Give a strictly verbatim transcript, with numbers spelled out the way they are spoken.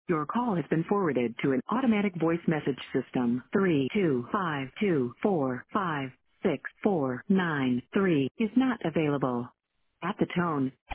Your call has been forwarded to an automatic voice message system. Three two five two four five six four nine three is not available. At the tone,